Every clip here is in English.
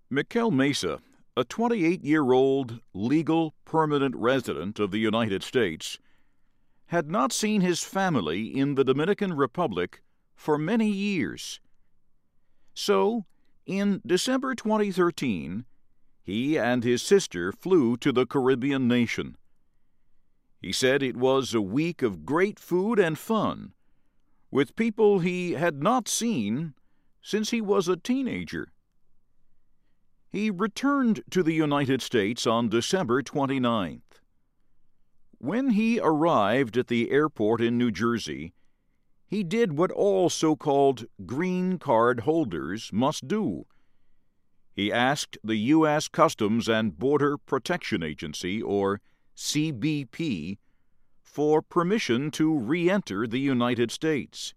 Mikel Mesa, a 28-year-old legal permanent resident of the United States, had not seen his family in the Dominican Republic for many years. So, in December 2013, he and his sister flew to the Caribbean nation. He said it was a week of great food and fun, with people he had not seen since he was a teenager. He returned to the United States on December 29th. When he arrived at the airport in New Jersey, he did what all so-called green card holders must do. He asked the U.S. Customs and Border Protection Agency, or CBP, for permission to re-enter the United States.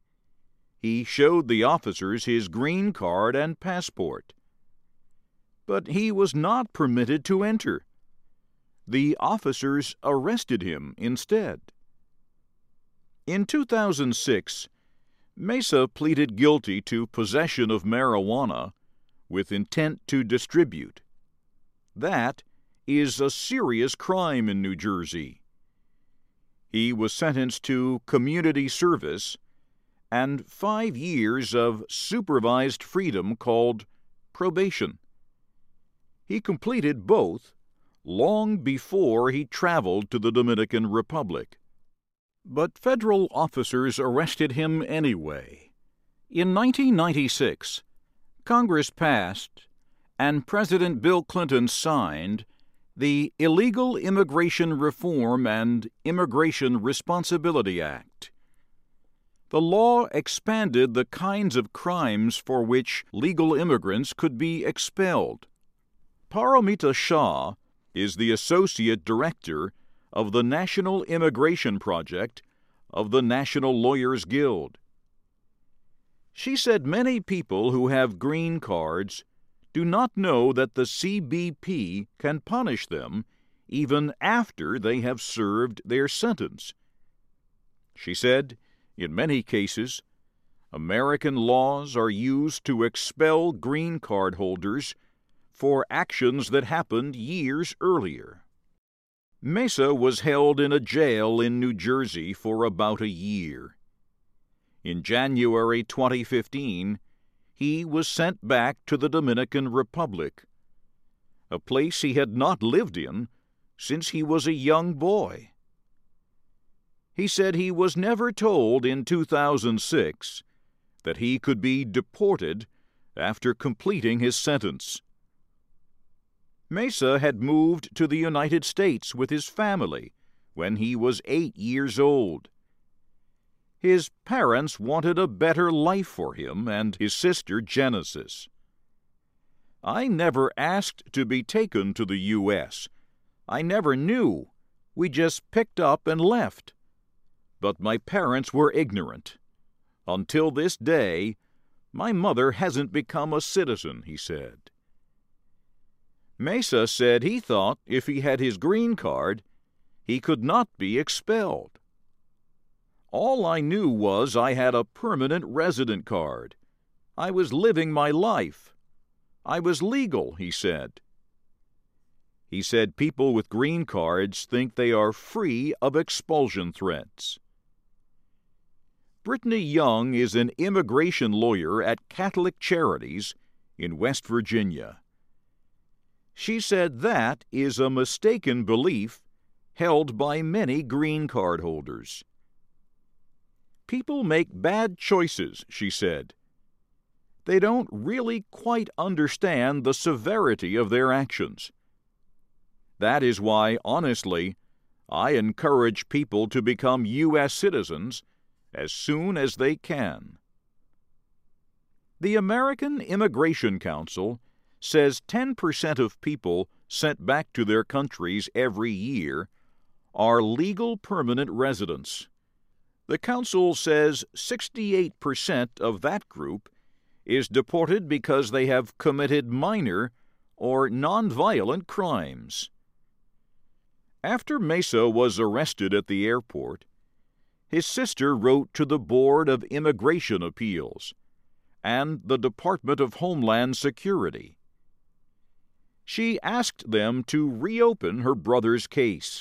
He showed the officers his green card and passport. But he was not permitted to enter. The officers arrested him instead. In 2006, Mesa pleaded guilty to possession of marijuana with intent to distribute. That is a serious crime in New Jersey. He was sentenced to community service and 5 years of supervised freedom called probation. He completed both long before he traveled to the Dominican Republic. But federal officers arrested him anyway. In 1996, Congress passed, and President Bill Clinton signed, the Illegal Immigration Reform and Immigration Responsibility Act. The law expanded the kinds of crimes for which legal immigrants could be expelled. Paramita Shah is the Associate Director of the National Immigration Project of the National Lawyers Guild. She said many people who have green cards do not know that the CBP can punish them even after they have served their sentence. She said, in many cases, American laws are used to expel green card holders for actions that happened years earlier. Mesa was held in a jail in New Jersey for about a year. In January 2015, he was sent back to the Dominican Republic, a place he had not lived in since he was a young boy. He said he was never told in 2006 that he could be deported after completing his sentence. Mesa had moved to the United States with his family when he was 8 years old. His parents wanted a better life for him and his sister Genesis. "I never asked to be taken to the U.S. I never knew. We just picked up and left. But my parents were ignorant. Until this day, my mother hasn't become a citizen," he said. Mesa said he thought if he had his green card, he could not be expelled. "All I knew was I had a permanent resident card. I was living my life. I was legal," he said. He said people with green cards think they are free of expulsion threats. Brittany Young is an immigration lawyer at Catholic Charities in West Virginia. She said that is a mistaken belief held by many green card holders. "People make bad choices," she said. "They don't really quite understand the severity of their actions. That is why, honestly, I encourage people to become U.S. citizens as soon as they can." The American Immigration Council says 10% of people sent back to their countries every year are legal permanent residents. The Council says 68% of that group is deported because they have committed minor or nonviolent crimes. After Mesa was arrested at the airport, his sister wrote to the Board of Immigration Appeals and the Department of Homeland Security. She asked them to reopen her brother's case.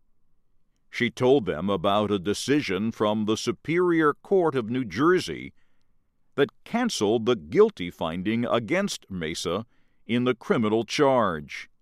She told them about a decision from the Superior Court of New Jersey that canceled the guilty finding against Mesa in the criminal charge.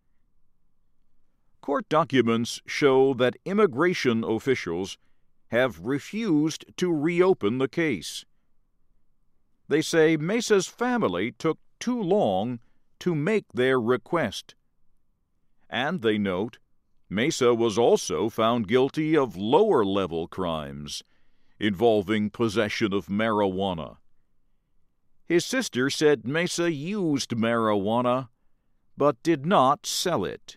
Court documents show that immigration officials have refused to reopen the case. They say Mesa's family took too long to make their request. And they note, Mesa was also found guilty of lower-level crimes involving possession of marijuana. His sister said Mesa used marijuana, but did not sell it.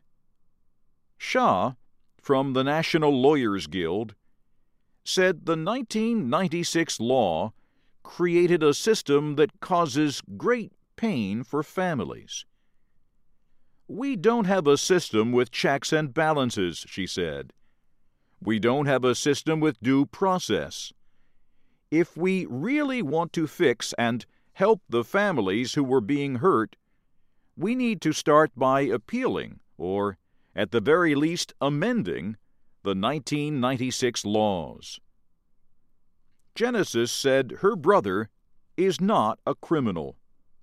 Shah, from the National Lawyers Guild, said the 1996 law created a system that causes great pain for families. We don't have a system with checks and balances, she said. We don't have a system with due process. If we really want to fix and help the families who were being hurt, we need to start by appealing, or, at the very least, amending the 1996 laws. Genesis said her brother is not a criminal.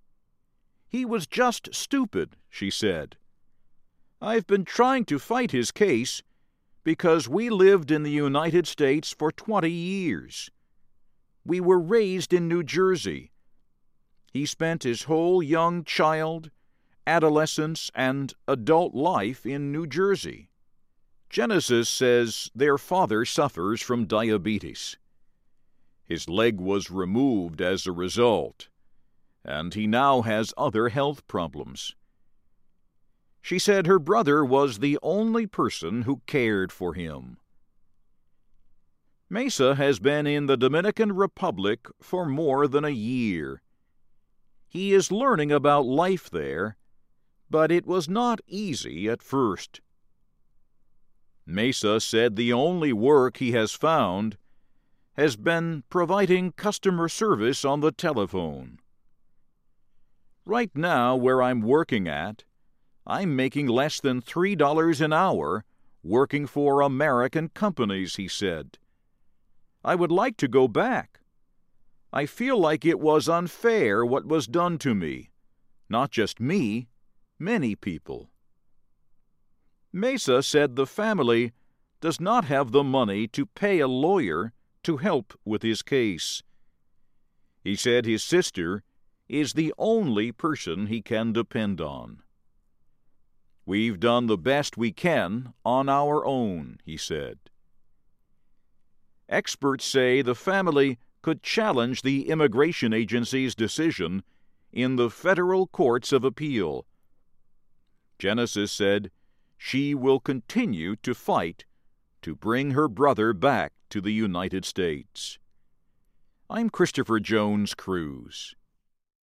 He was just stupid, she said. I've been trying to fight his case because we lived in the United States for 20 years. We were raised in New Jersey. He spent his whole young child, adolescence, and adult life in New Jersey. Genesis says their father suffers from diabetes. His leg was removed as a result, and he now has other health problems. She said her brother was the only person who cared for him. Mesa has been in the Dominican Republic for more than a year. He is learning about life there, but it was not easy at first. Mesa said the only work he has found has been providing customer service on the telephone. Right now, where I'm working at, I'm making less than $3 an hour working for American companies, he said. I would like to go back. I feel like it was unfair what was done to me. Not just me, many people. Mesa said the family does not have the money to pay a lawyer to help with his case. He said his sister is the only person he can depend on. We've done the best we can on our own, he said. Experts say the family could challenge the immigration agency's decision in the federal courts of appeal. Genesis said she will continue to fight to bring her brother back to the United States. I'm Christopher Jones Cruz.